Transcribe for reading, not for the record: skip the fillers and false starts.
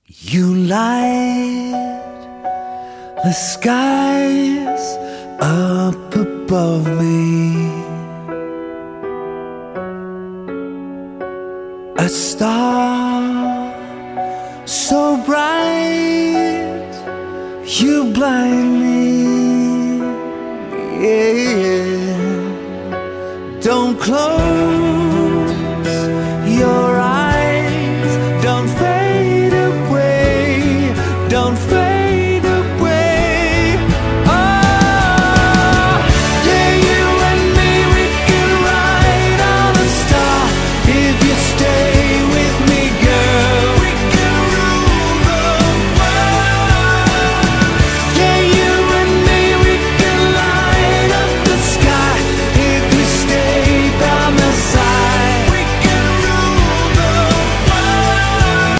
You light the skies up above me, a star so bright you blind me, yeah. Don't close